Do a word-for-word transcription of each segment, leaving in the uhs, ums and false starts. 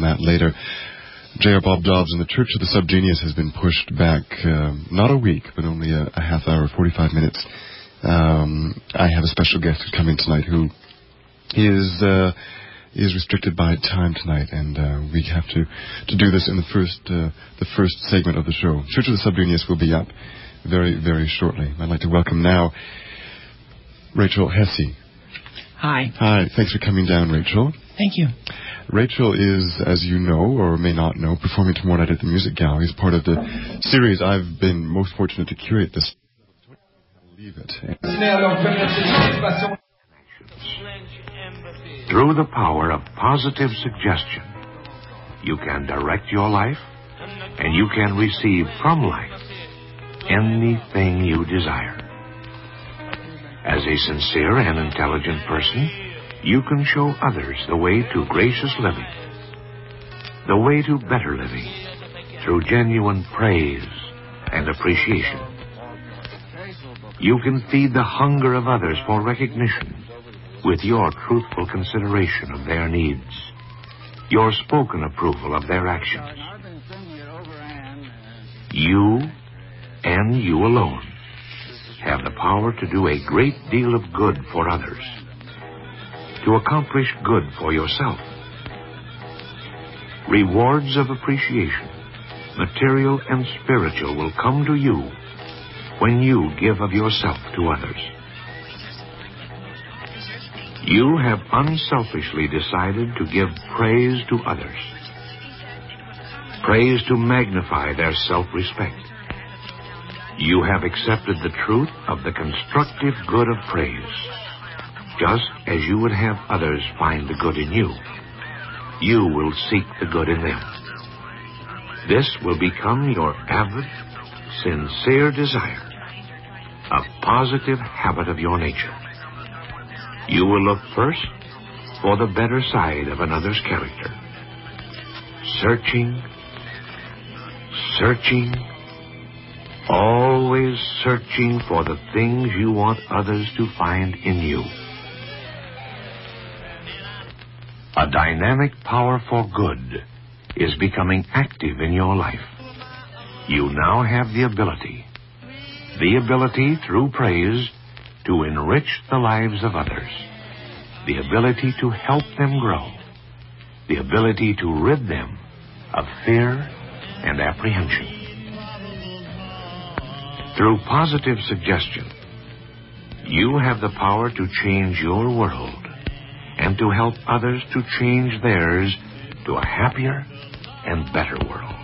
that later. J R. Bob Dobbs and the Church of the Subgenius has been pushed back, uh, not a week, but only a, a half hour, forty-five minutes. Um, I have a special guest coming tonight who is uh, is restricted by time tonight, and uh, we have to, to do this in the first uh, the first segment of the show. Church of the Subgenius will be up very, very shortly. I'd like to welcome now Rachel Hesse. Hi. Hi. Thanks for coming down, Rachel. Thank you. Rachel is, as you know, or may not know, performing tomorrow night at the Music Gallery as part of the series I've been most fortunate to curate this. Leave it. Through the power of positive suggestion, you can direct your life, and you can receive from life anything you desire. As a sincere and intelligent person, you can show others the way to gracious living, the way to better living, through genuine praise and appreciation. You can feed the hunger of others for recognition with your truthful consideration of their needs, your spoken approval of their actions. You, and you alone, have the power to do a great deal of good for others, to accomplish good for yourself. Rewards of appreciation, material and spiritual, will come to you when you give of yourself to others. You have unselfishly decided to give praise to others, praise to magnify their self-respect. You have accepted the truth of the constructive good of praise, just as you would have others find the good in you. You will seek the good in them. This will become your avid, sincere desire, a positive habit of your nature. You will look first for the better side of another's character, searching, searching, always searching for the things you want others to find in you. A dynamic power for good is becoming active in your life. You now have the ability, the ability through praise to enrich the lives of others, the ability to help them grow, the ability to rid them of fear and apprehension. Through positive suggestion, you have the power to change your world and to help others to change theirs to a happier and better world.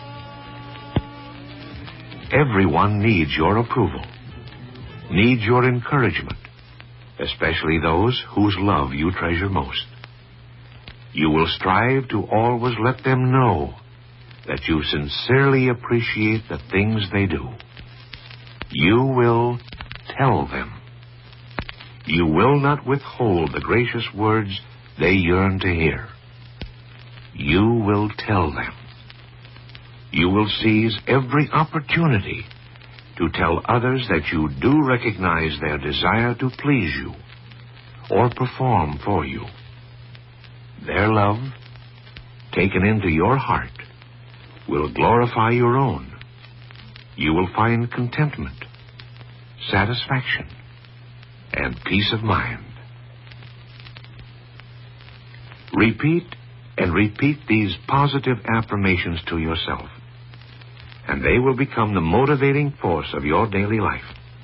Everyone needs your approval, needs your encouragement, especially those whose love you treasure most. You will strive to always let them know that you sincerely appreciate the things they do. You will tell them. You will not withhold the gracious words they yearn to hear. You will tell them. You will seize every opportunity to tell others that you do recognize their desire to please you or perform for you. Their love, taken into your heart, will glorify your own. You will find contentment, satisfaction, and peace of mind. Repeat and repeat these positive affirmations to yourself, and they will become the motivating force of your daily life.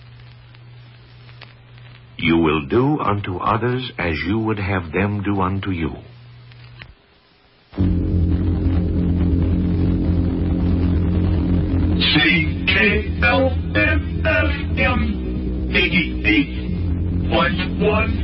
You will do unto others as you would have them do unto you. C K L M F M eighty-eight point one.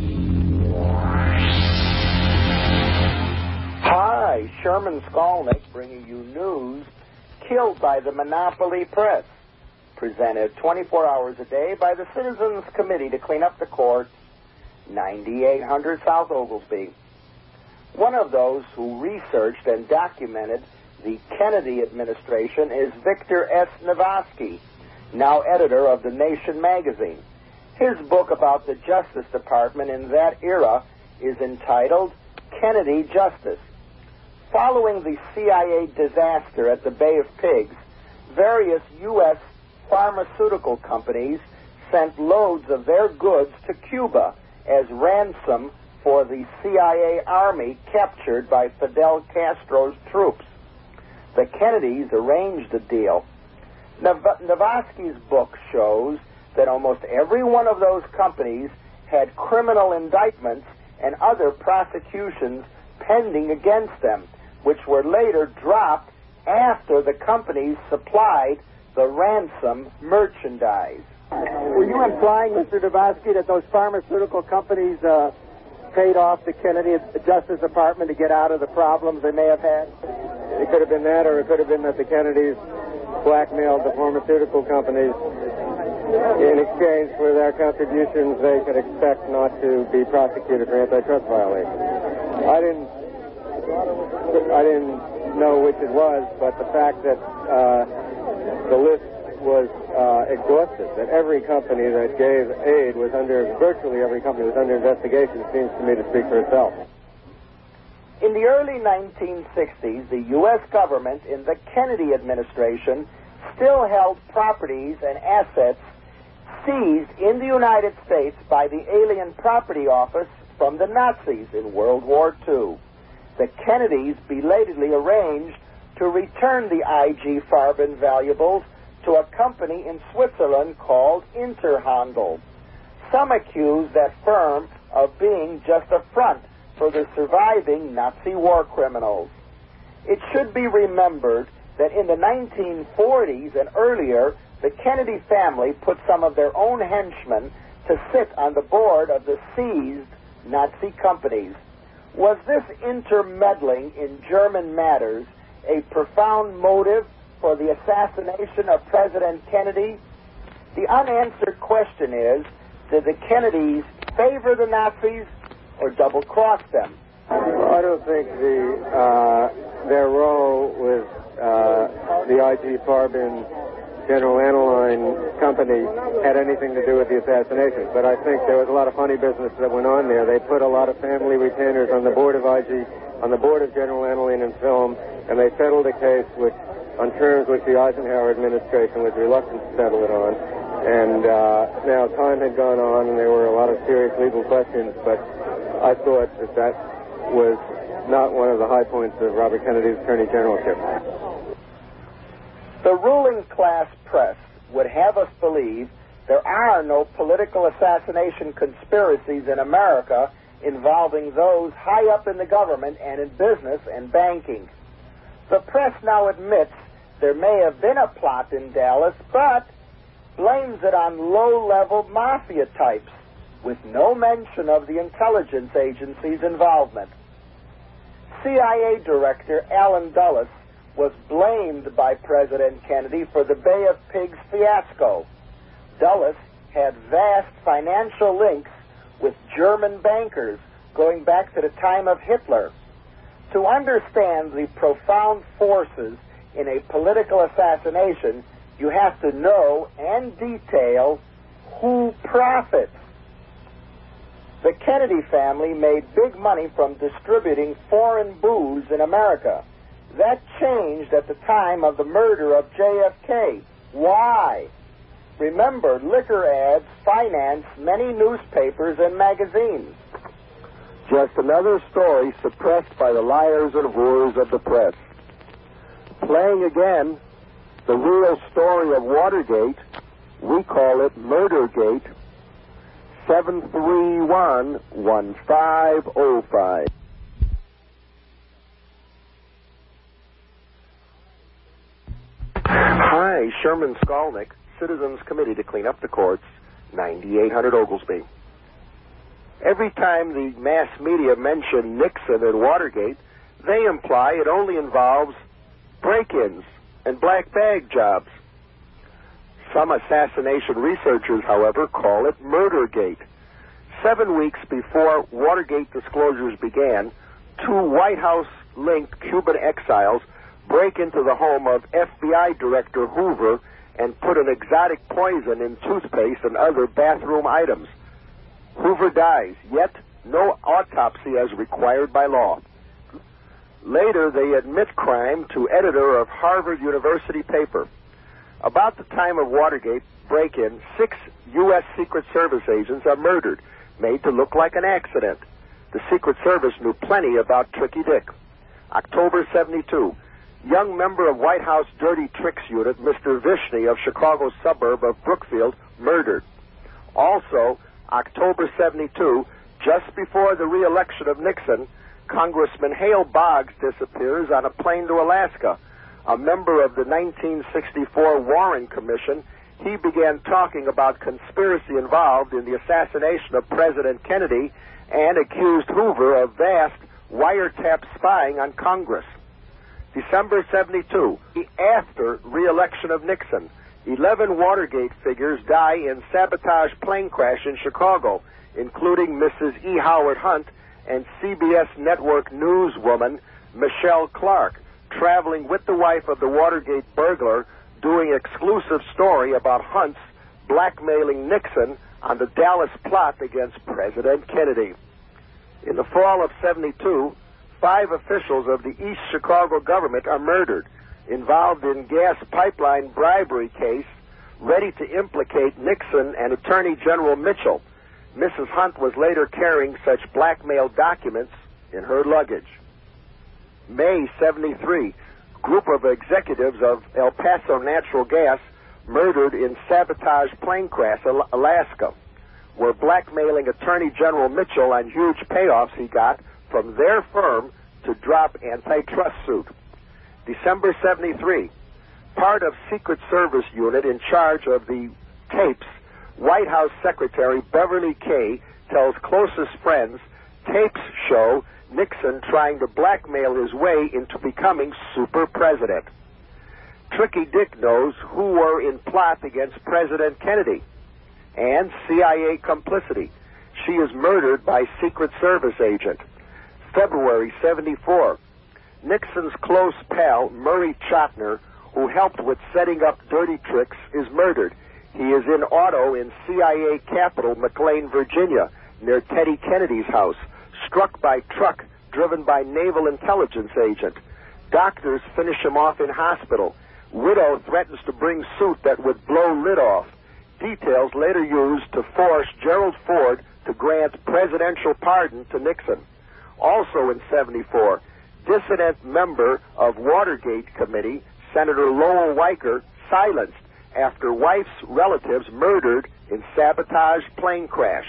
Hi, Sherman Skolnick bringing you news. Killed by the Monopoly Press. Presented twenty-four hours a day by the Citizens Committee to Clean Up the Courts, ninety-eight hundred South Oglesby. One of those who researched and documented the Kennedy administration is Victor S. Navasky, now editor of The Nation magazine. His book about the Justice Department in that era is entitled Kennedy Justice, following the C I A disaster at the Bay of Pigs, various U S pharmaceutical companies sent loads of their goods to Cuba as ransom for the C I A army captured by Fidel Castro's troops. The Kennedys arranged the deal. Nav- Navasky's book shows that almost every one of those companies had criminal indictments and other prosecutions pending against them, which were later dropped after the companies supplied the ransom merchandise. Were you implying, Mister Navasky, that those pharmaceutical companies uh, paid off the Kennedy Justice Department to get out of the problems they may have had? It could have been that, or it could have been that the Kennedys blackmailed the pharmaceutical companies in exchange for their contributions. They could expect not to be prosecuted for antitrust violations. I didn't, I didn't know which it was, but the fact that uh, the list was uh, exhausted, that every company that gave aid was under, virtually every company was under investigation, seems to me to speak for itself. In the early nineteen sixties, the U S government in the Kennedy administration still held properties and assets seized in the United States by the Alien Property Office from the Nazis in World War Two. The Kennedys belatedly arranged to return the I G Farben valuables to a company in Switzerland called Interhandel. Some accuse that firm of being just a front for the surviving Nazi war criminals. It should be remembered that in the nineteen forties and earlier, the Kennedy family put some of their own henchmen to sit on the board of the seized Nazi companies. Was this intermeddling in German matters a profound motive for the assassination of President Kennedy? The unanswered question is, did the Kennedys favor the Nazis or double-cross them? Well, I don't think the uh, their role with uh, the I G Farben General Aniline Company had anything to do with the assassination, but I think there was a lot of funny business that went on there. They put a lot of family retainers on the board of I G, on the board of General Aniline and Film, and they settled a case which, on terms which the Eisenhower administration was reluctant to settle it on. And uh, now time had gone on, and there were a lot of serious legal questions, but I thought that that was not one of the high points of Robert Kennedy's Attorney Generalship. The ruling class press would have us believe there are no political assassination conspiracies in America involving those high up in the government and in business and banking. The press now admits there may have been a plot in Dallas, but blames it on low-level mafia types, with no mention of the intelligence agency's involvement. C I A Director Allen Dulles was blamed by President Kennedy for the Bay of Pigs fiasco. Dulles had vast financial links with German bankers going back to the time of Hitler. To understand the profound forces in a political assassination, you have to know and detail who profits. The Kennedy family made big money from distributing foreign booze in America. That changed at the time of the murder of J F K. Why? Remember, liquor ads financed many newspapers and magazines. Just another story suppressed by the liars and whores of the press. Playing again the real story of Watergate, we call it Murdergate. seven three one, one five oh five. Hi, Sherman Skolnick, Citizens Committee to Clean Up the Courts, ninety-eight hundred Oglesby. Every time the mass media mention Nixon and Watergate, they imply it only involves break-ins and black bag jobs. Some assassination researchers, however, call it Murdergate. Seven weeks before Watergate disclosures began, two White House-linked Cuban exiles break into the home of F B I Director Hoover and put an exotic poison in toothpaste and other bathroom items. Hoover dies, yet no autopsy as required by law. Later, they admit crime to editor of Harvard University paper. About the time of Watergate break-in, six U S Secret Service agents are murdered, made to look like an accident. The Secret Service knew plenty about Tricky Dick. October seventy-two, young member of White House Dirty Tricks Unit, Mister Vishny of Chicago's suburb of Brookfield, murdered. Also, October seventy-two, just before the re-election of Nixon, Congressman Hale Boggs disappears on a plane to Alaska. A member of the nineteen sixty-four Warren Commission, he began talking about conspiracy involved in the assassination of President Kennedy and accused Hoover of vast wiretap spying on Congress. December seventy-two, after re-election of Nixon, eleven Watergate figures die in sabotage plane crash in Chicago, including Missus E. Howard Hunt and C B S network newswoman Michelle Clark, traveling with the wife of the Watergate burglar, doing exclusive story about Hunt's blackmailing Nixon on the Dallas plot against President Kennedy. In the fall of seventy-two, five officials of the East Chicago government are murdered, involved in gas pipeline bribery case, ready to implicate Nixon and Attorney General Mitchell. Missus Hunt was later carrying such blackmail documents in her luggage. May seventy-three, group of executives of El Paso Natural Gas murdered in sabotage plane crash, Alaska, were blackmailing Attorney General Mitchell on huge payoffs he got from their firm to drop antitrust suit. December seventy-three, part of Secret Service unit in charge of the tapes, White House Secretary Beverly Kay tells closest friends tapes show Nixon trying to blackmail his way into becoming super president. Tricky Dick knows who were in plot against President Kennedy and C I A complicity. She is murdered by Secret Service agent. February seventy-four, Nixon's close pal Murray Chotiner, who helped with setting up dirty tricks, is murdered. He is in auto in C I A capital, McLean, Virginia, near Teddy Kennedy's house, struck by truck driven by naval intelligence agent. Doctors finish him off in hospital. Widow threatens to bring suit that would blow lid off. Details later used to force Gerald Ford to grant presidential pardon to Nixon. Also in seventy-four, dissident member of Watergate Committee, Senator Lowell Weicker, silenced after wife's relatives murdered in sabotage plane crash.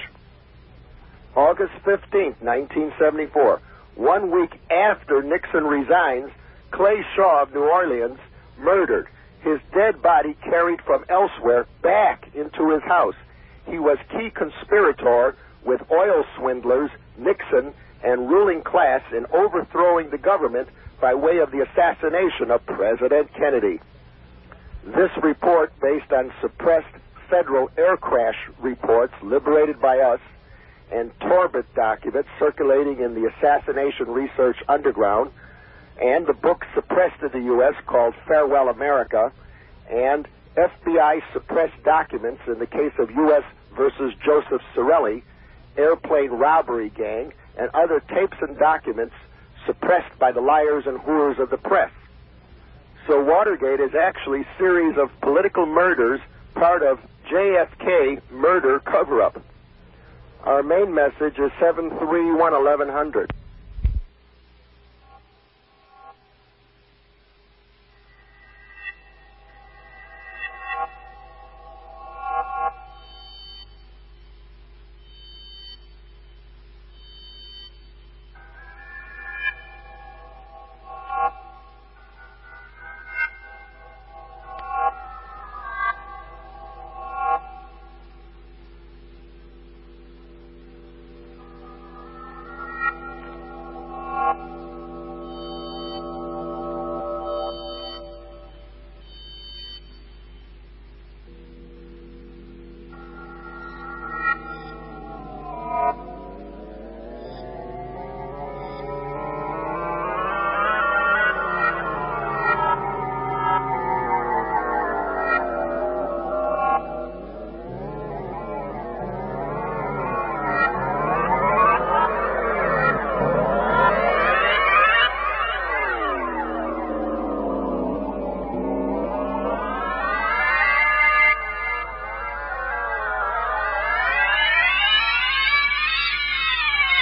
August fifteenth, nineteen seventy-four, one week after Nixon resigns, Clay Shaw of New Orleans murdered. His dead body carried from elsewhere back into his house. He was key conspirator with oil swindlers, Nixon, and ruling class in overthrowing the government by way of the assassination of President Kennedy. This report, based on suppressed federal air crash reports liberated by us and Torbett documents circulating in the Assassination Research Underground, and the book suppressed in the U S called Farewell America, and F B I suppressed documents in the case of U S versus Joseph Sorelli, airplane robbery gang, and other tapes and documents suppressed by the liars and whores of the press. So Watergate is actually a series of political murders, part of J F K murder cover-up. Our main message is seven three one eleven hundred.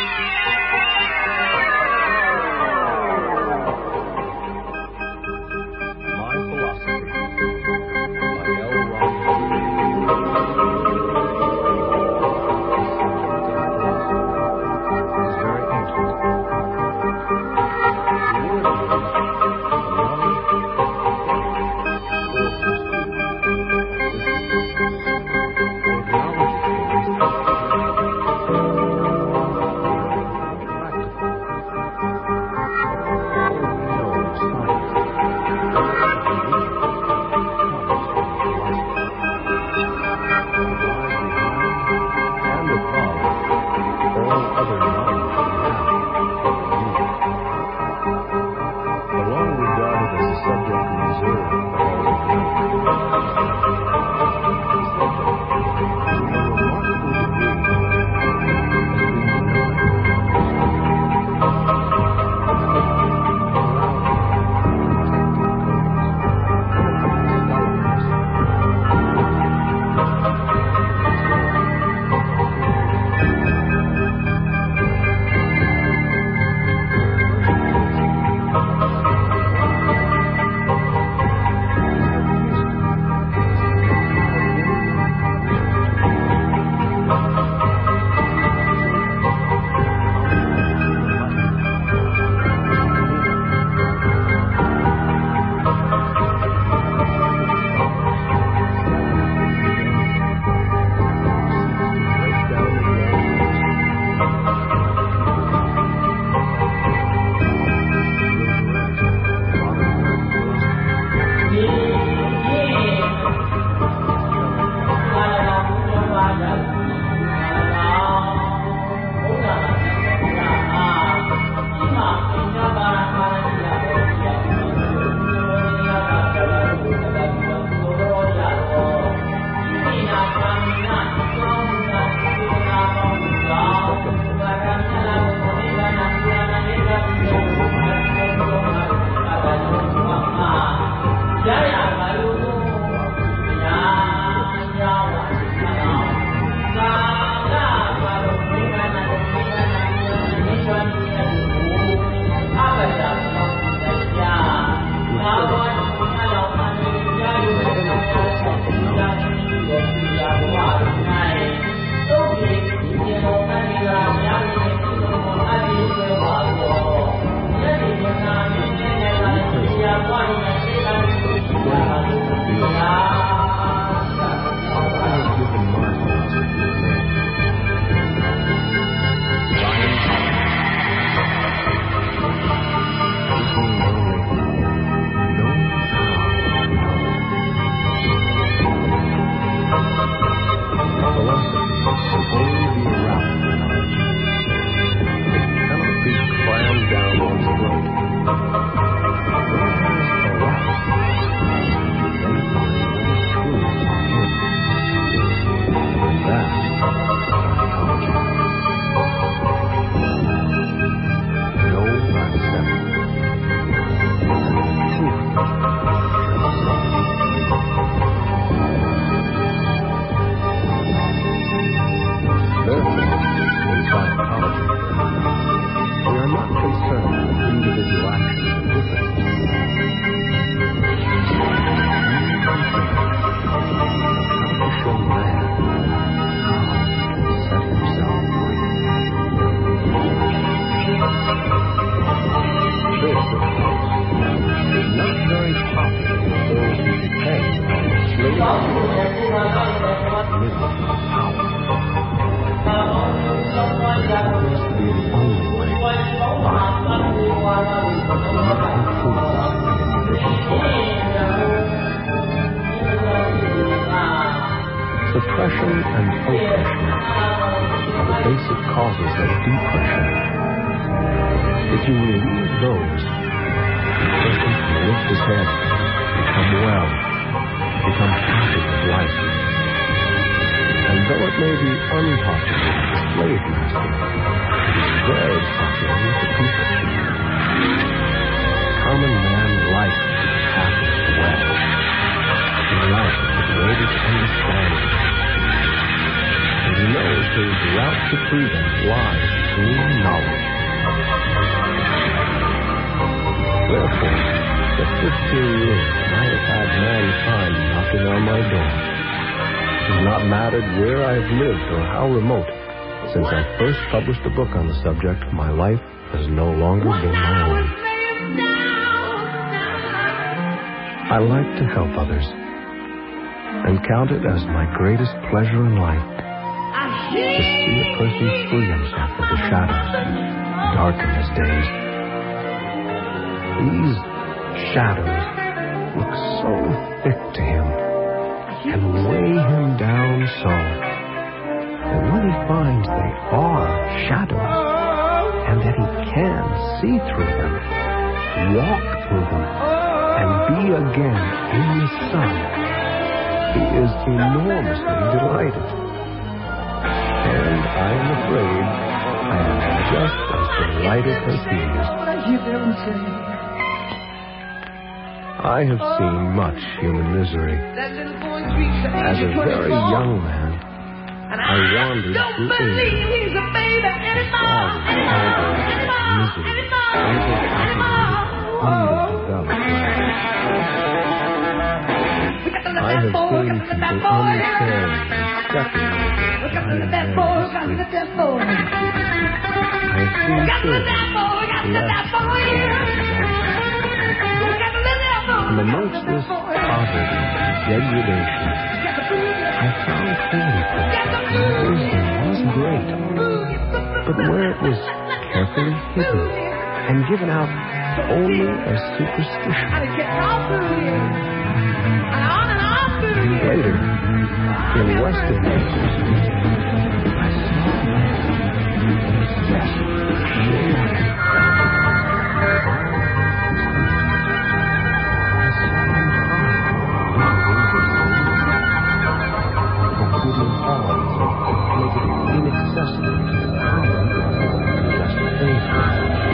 Suppression and oppression are the basic causes of depression. If you relieve those, the person can lift his head, become well, become happy with life. And though it may be unpopular with the slave master, it is very popular with the people. Common man likes to be happy and well. He likes the greatest understanding. And he knows his route to freedom lies supreme knowledge. Therefore, for fifteen years, I have had mankind knocking on my door. It has not mattered where I have lived or how remote. Since I first published a book on the subject, my life has no longer been my own. I like to help others and count it as my greatest pleasure in life to see a person free himself of the shadows that darken his days. These shadows look so thick to him and weigh him down so that when he finds they are shadows and that he can see through them, walk through them, and be again in the sun, he is enormously delighted. And I am afraid I am just as delighted as he is. I have seen much human misery. As a very young man, I wandered through England and saw the horrors of misery, overpopulated, underdeveloped lands. I have seen people uncaring and stepping over dying men in the streets. I have seen children left and amongst this poverty and degradation, I found holy places where wisdom was great, but where it was carefully hidden and given out only as superstition. And later, in Western nations, I saw a man obsessed with shame. Make it inaccessible to the common and just faithful.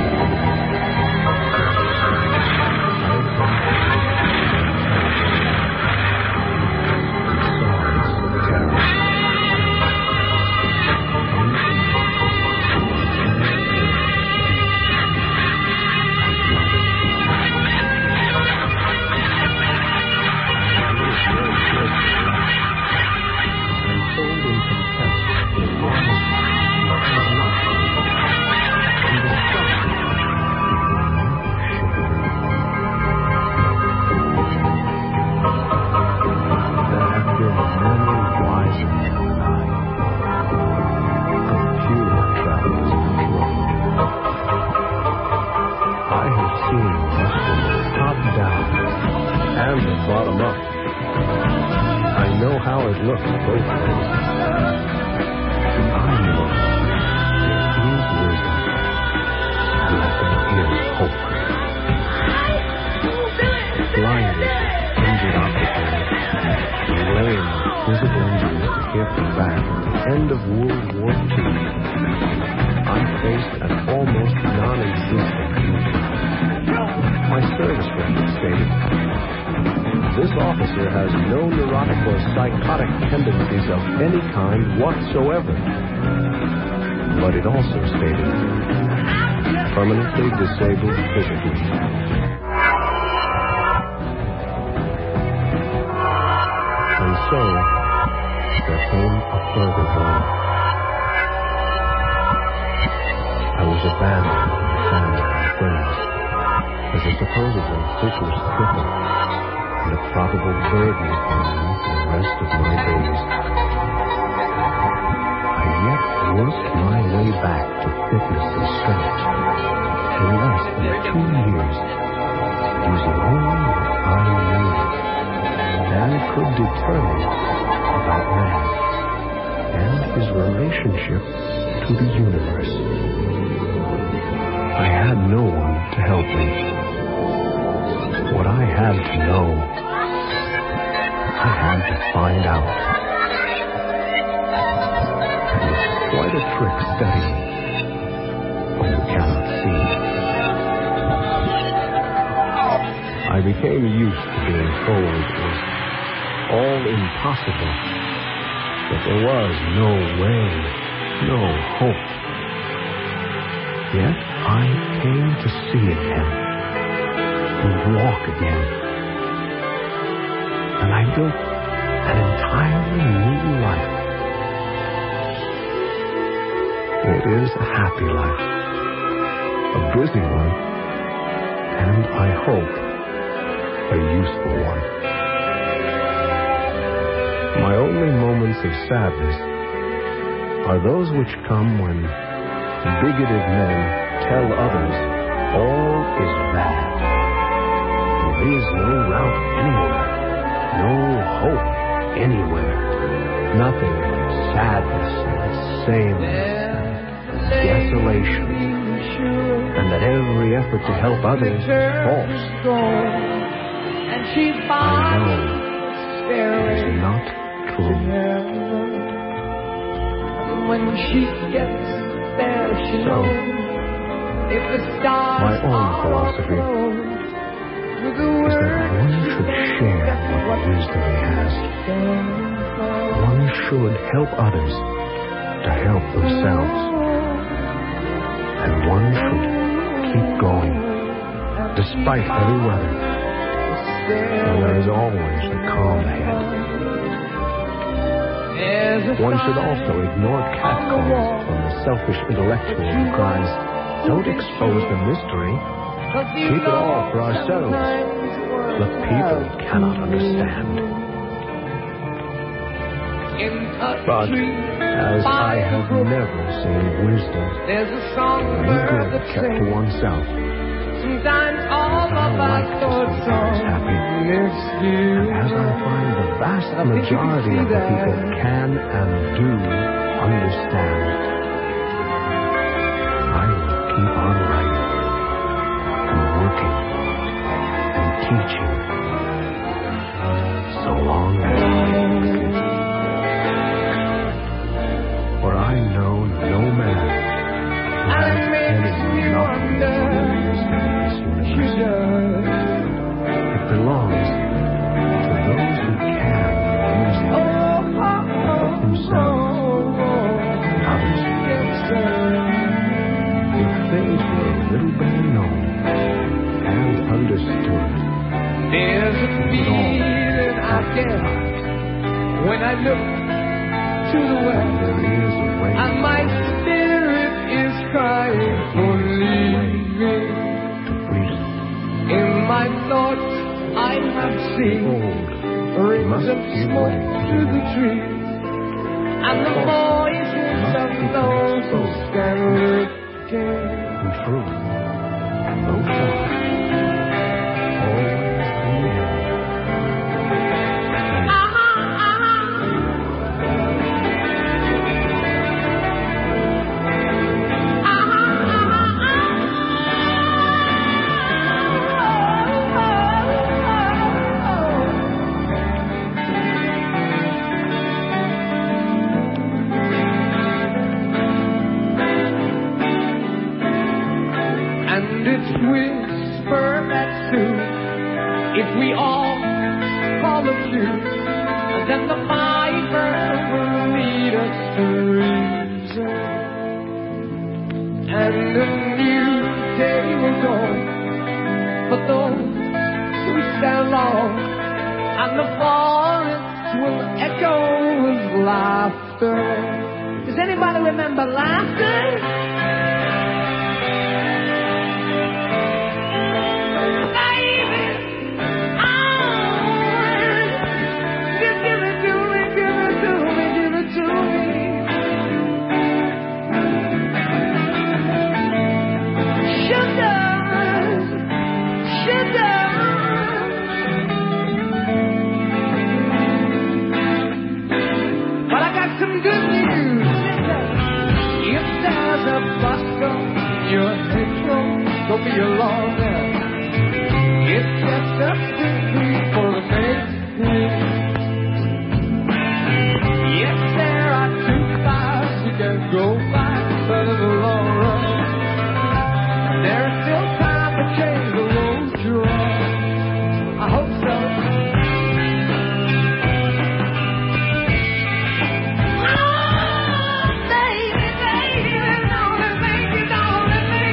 Whatsoever. But it also stated, permanently disabled physically. And so, there came a further blow. I was abandoned by family and friends as a supposedly hopeless cripple and a probable burden upon me for the rest of my days. Yet worked my way back to fitness and strength in less than two years, using only what I knew and could determine about man and his relationship to the universe. I had no one to help me. What I had to know, I had to find out. Quite a trick studying when you cannot see. I became used to being told it was all impossible, that there was no way, no hope. Yet I came to see again, and walk again. And I built an entirely new life. It is a happy life, a busy one, and I hope a useful one. My only moments of sadness are those which come when bigoted men tell others all is bad. There is no route anywhere, no hope anywhere, nothing but sadness and sameness and desolation, and that every effort to help others is false. I know it is not true. When she gets there, she So, if the stars my own philosophy is that one should share what wisdom he has. One should help others to help themselves. And one should keep going, despite heavy weather, when there is always a calm ahead. One should also ignore catcalls from the selfish intellectual who cries, "Don't expose the mystery. Keep it all for ourselves." The people cannot understand. But as I have never seen wisdom any good kept to oneself, sometimes all I of like us to see others happy. And as I find the vast majority of the people can and do understand, I will keep on writing and working and teaching so long as I live. For I know no man who has any monopoly on the wisdom of this universe. It belongs to those who can use it to help themselves and others. If things were a little better known and understood, There's a feeling I get when I look to the west, there is a way and my spirit is crying for leaving. to freedom. In my thoughts I have seen Behold, rings must of give smoke way to through the the trees, and the voices of those who stand looking. and true, though short, always in the end. And it's whisper that soon, if we all follow suit, then the Piper will lead us to reason, and a new day will dawn for those who stand long, and the forest will echo with laughter. Does anybody remember laughter? Don't be alone now. It's just a secret for the next week. Yes, there are two paths you can go by, but in the long run, there's still time to change the road you're on. I hope so. Oh, baby, baby, don't it make you, don't it make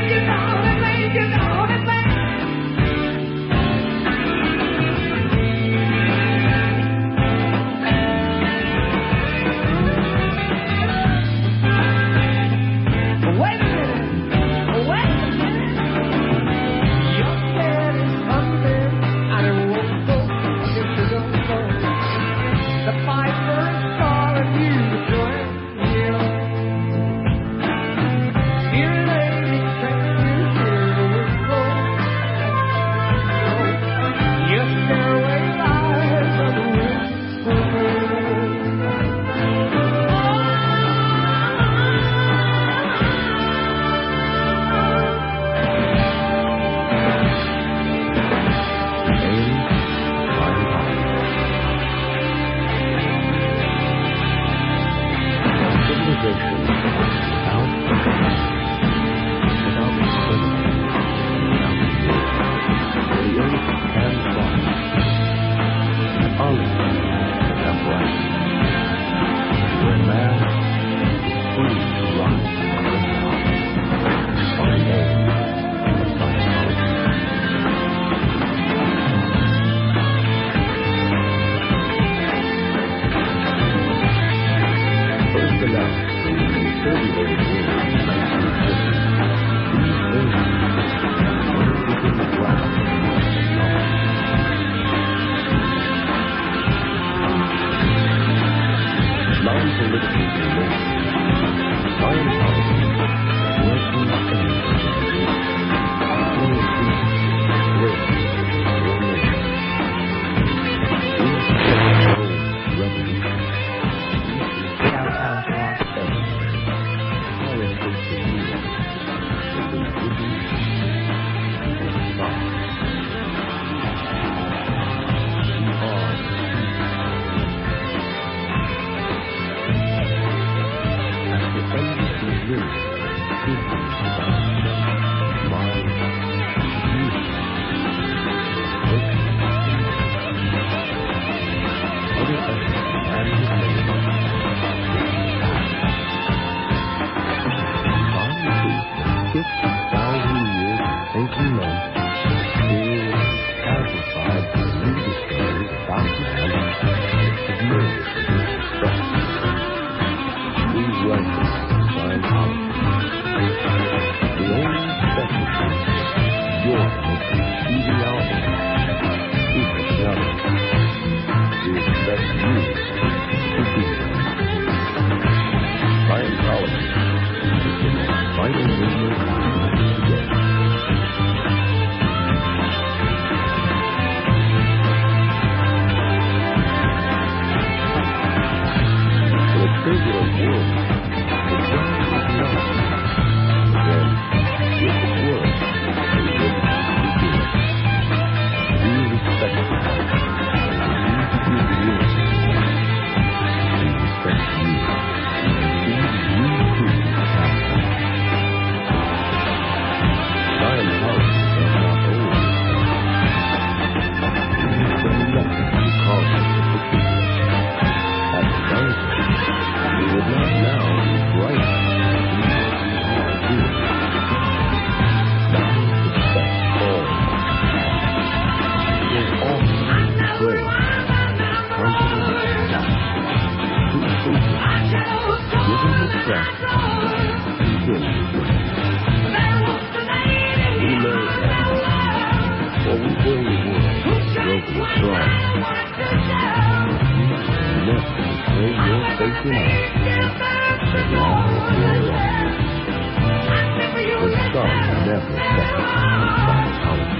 safety net as long as you're alive. The sun never sets in Scientology.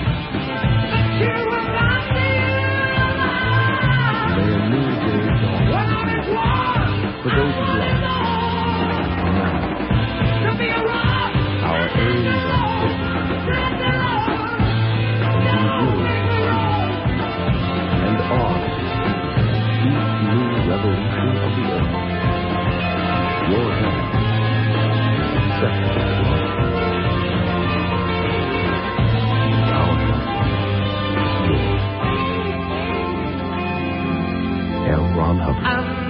May a new day dawn for those who love. Remember, our aims are fixed and we will succeed and are each new revolution of the earth. Your heaven is second to us. Our heaven is yours. L. Ron Hubbard.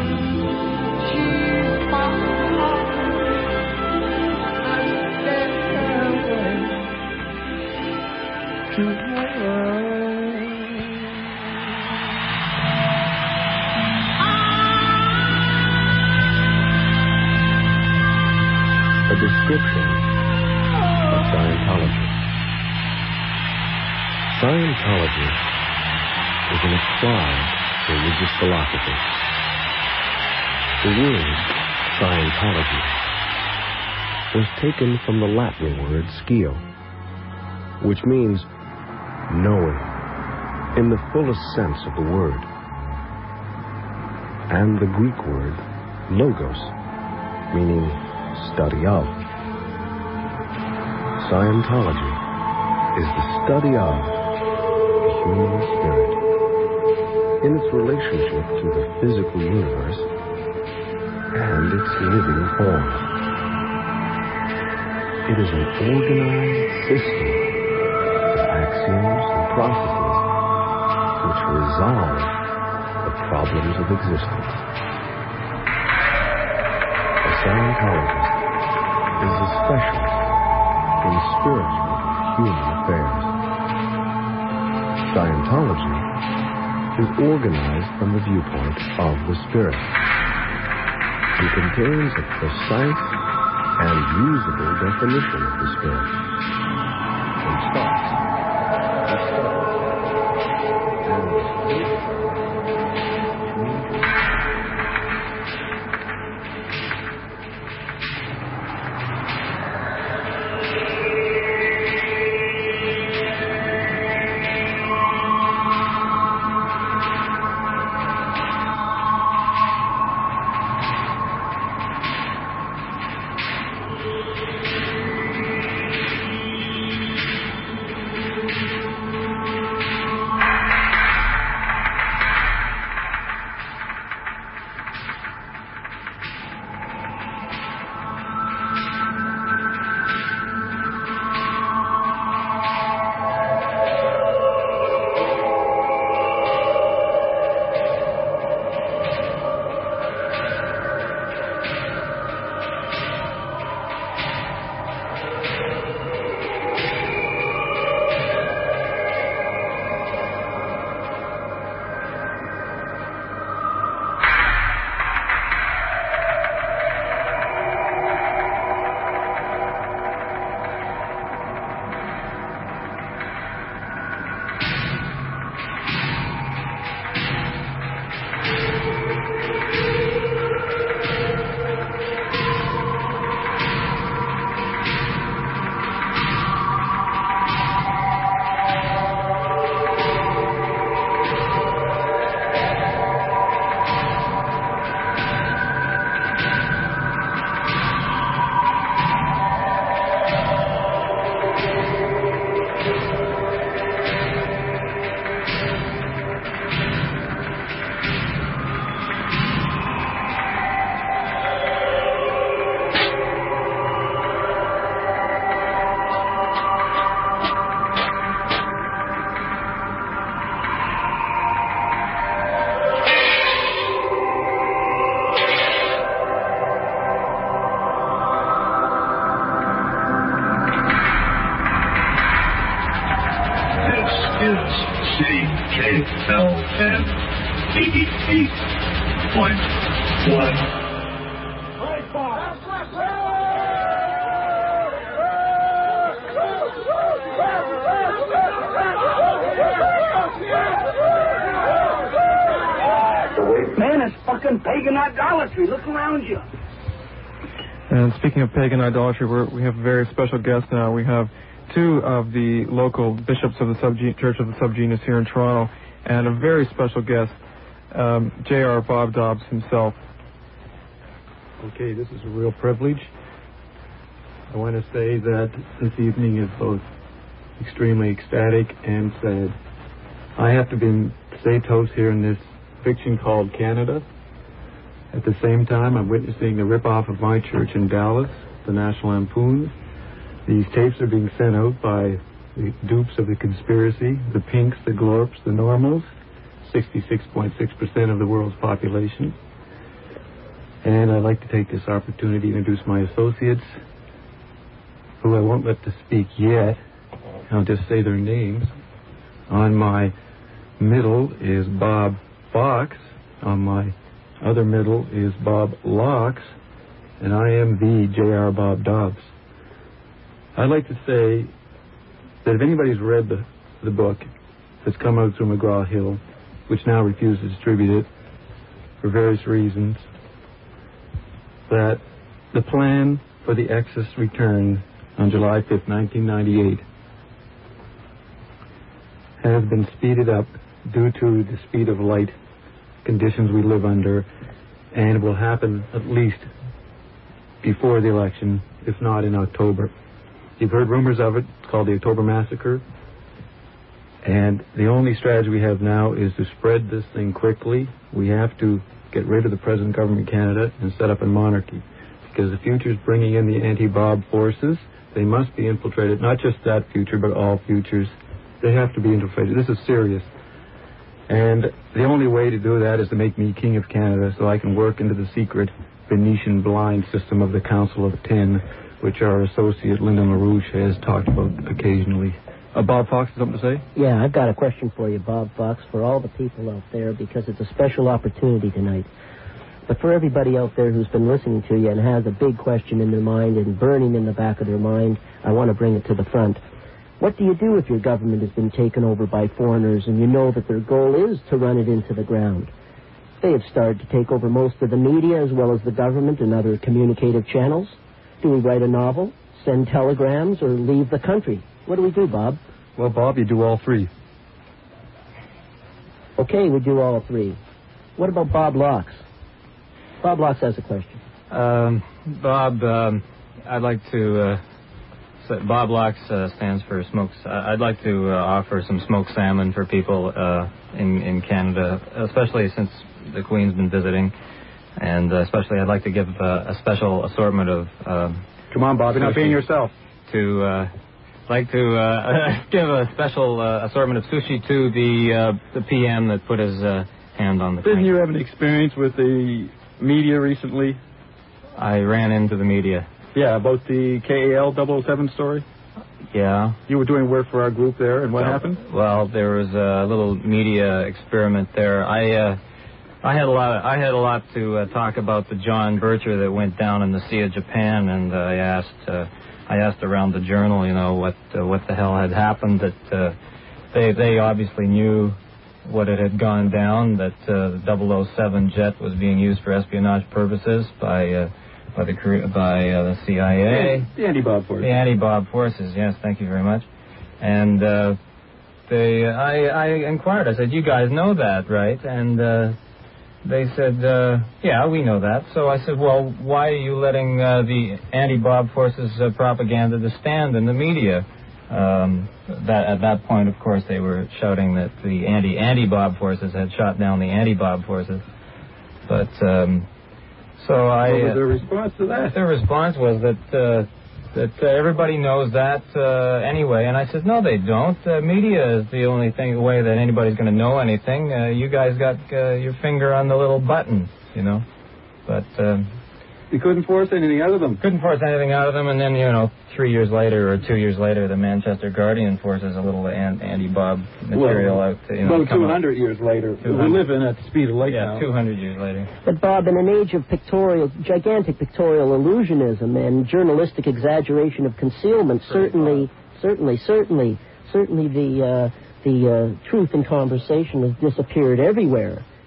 A description of Scientology. Scientology is an applied religious philosophy. The word Scientology was taken from the Latin word skio, which means knowing in the fullest sense of the word, and the Greek word logos, meaning study of. Scientology is the study of the human spirit in its relationship to the physical universe and its living form. It is an organized system of axioms and processes which resolve the problems of existence. A Scientologist is a specialist in spiritual human affairs. Scientology is organized from the viewpoint of the spirit and contains a precise and usable definition of the spirit, and starts with studies and the C K L M eighty-eight point one. Man is fucking pagan idolatry. Look around you. And speaking of pagan idolatry, we're, we have a very special guest now. We have two of the local bishops of the Subgen- Church of the Subgenius here in Toronto, and a very special guest, um, J R Bob Dobbs himself. Okay, this is a real privilege. I want to say that this evening is both extremely ecstatic and sad. I have to be say toast here in this fiction called Canada. At the same time, I'm witnessing the rip-off of my church in Dallas, the National Lampoons. These tapes are being sent out by the dupes of the conspiracy, the pinks, the glorps, the normals, sixty-six point six percent of the world's population. And I'd like to take this opportunity to introduce my associates, who I won't let to speak yet. I'll just say their names. On my middle is Bob Fox. On my other middle is Bob Locks. And I am the J R Bob Dobbs. I'd like to say that if anybody's read the, the book that's come out through McGraw-Hill, which now refuses to distribute it for various reasons, that the plan for the Exodus return on July fifth, nineteen ninety-eight has been speeded up due to the speed of light conditions we live under, and will happen at least before the election, if not in October. You've heard rumors of it. It's called the October Massacre. And the only strategy we have now is to spread this thing quickly. We have to get rid of the present government of Canada and set up a monarchy. Because the future is bringing in the anti-Bob forces. They must be infiltrated, not just that future, but all futures. They have to be infiltrated. This is serious. And the only way to do that is to make me King of Canada so I can work into the secret Venetian blind system of the Council of Ten, which our associate Linda LaRouche has talked about occasionally. Uh, Bob Fox, something to say? Yeah, I've got a question for you, Bob Fox, for all the people out there, because it's a special opportunity tonight. But for everybody out there who's been listening to you and has a big question in their mind and burning in the back of their mind, I want to bring it to the front. What do you do if your government has been taken over by foreigners and you know that their goal is to run it into the ground? They have started to take over most of the media as well as the government and other communicative channels. Do we write a novel, send telegrams, or leave the country? What do we do, Bob? Well, Bob, you do all three. Okay, we do all three. What about Bob Locks? Bob Locks has a question. Um, Bob, um, I'd like to... Uh, say Bob Locks uh, stands for smokes. I'd like to uh, offer some smoked salmon for people uh, in, in Canada, especially since the Queen's been visiting. And uh, especially I'd like to give uh, a special assortment of... Uh, Come on, Bob, you're not being yourself. To... Uh, like to uh, give a special uh, assortment of sushi to the uh, the P M that put his uh, hand on the Didn't crank. you have an experience with the media recently? I ran into the media. Yeah, about the K A L double oh seven story? Yeah. You were doing work for our group there, and what well, happened? Well, there was a little media experiment there. I uh, I had a lot. Of, I had a lot to uh, talk about the John Bircher that went down in the Sea of Japan, and uh, I asked. Uh, I asked around the journal, you know, what uh, what the hell had happened. That uh, they they obviously knew what it had gone down. That uh, the double oh seven jet was being used for espionage purposes by uh, by the by uh, the C I A. The anti-Bob forces. The anti-Bob forces. Yes, thank you very much. And uh, they, I, I inquired. I said, "You guys know that, right?" And uh, they said, uh, yeah, we know that. So I said, well, why are you letting uh, the anti-Bob forces uh, propaganda to stand in the media? Um, that at that point, of course, they were shouting that the anti anti-Bob forces had shot down the anti-Bob forces. But um, so I. What was their response to that? Their response was that uh, that uh, everybody knows that uh, anyway. And I said, no, they don't. Uh, media is the only thing way that anybody's going to know anything. Uh, you guys got uh, your finger on the little button, you know. But uh, you couldn't force anything out of them. Couldn't force anything out of them. And then, you know, three years later or two years later, the Manchester Guardian forces a little an- anti-Bob material well, out. To, you know, about two hundred years later. We live in at the speed of light yeah, now. Yeah, two hundred years later. But, Bob, in an age of pictorial, gigantic pictorial illusionism and journalistic exaggeration of concealment, certainly, certainly, certainly, certainly the uh, the uh, truth in conversation has disappeared everywhere.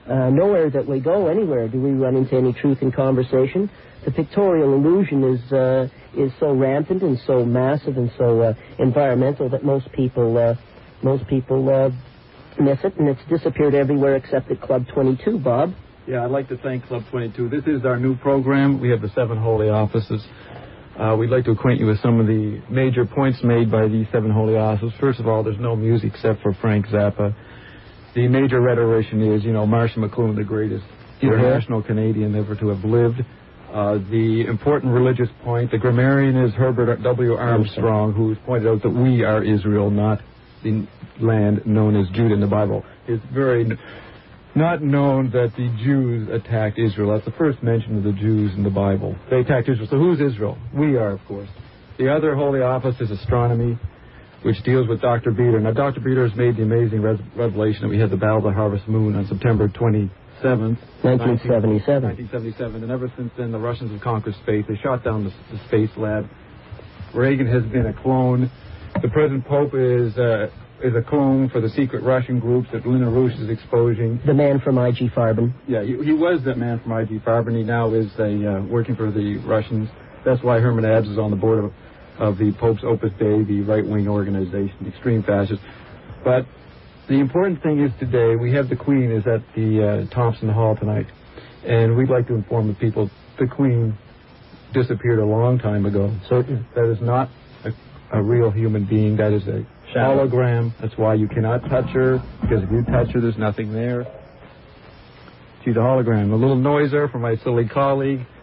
Uh, nowhere that we go, anywhere, do we run into any truth in conversation. The pictorial illusion is uh, is so rampant and so massive and so uh, environmental that most people uh, most people uh, miss it, and it's disappeared everywhere except at Club twenty-two, Bob. Yeah, I'd like to thank Club twenty-two. This is our new program. We have the seven holy offices. Uh, we'd like to acquaint you with some of the major points made by these seven holy offices. First of all, there's no music except for Frank Zappa. The major rhetorician is, you know, Marshall McLuhan, the greatest international Canadian ever to have lived. Uh, the important religious point, the grammarian is Herbert W. Armstrong, who's pointed out that we are Israel, not the land known as Judah in the Bible. It's very n- not known that the Jews attacked Israel. That's the first mention of the Jews in the Bible. They attacked Israel. So who's Israel? We are, of course. The other holy office is astronomy, which deals with Doctor Beater. Now, Doctor Beater has made the amazing res- revelation that we had the Battle of the Harvest Moon on September twenty-seventh, nineteen seventy-seven. nineteen seventy-seven. And ever since then, the Russians have conquered space. They shot down the, the space lab. Reagan has been a clone. The present Pope is uh, is a clone for the secret Russian groups that Lena Rouge is exposing. The man from I G Farben. Yeah, he, he was that man from I G Farben. He now is a, uh, working for the Russians. That's why Herman Abs is on the board of of the Pope's Opus Dei, the right-wing organization, extreme fascist. But the important thing is today, we have the Queen is at the uh, Thompson Hall tonight, and we'd like to inform the people the Queen disappeared a long time ago. Certain. That is not a, a real human being. That is a Shadow. hologram. That's why you cannot touch her, because if you touch her, there's nothing there. She's a hologram. A little noiser for my silly colleague.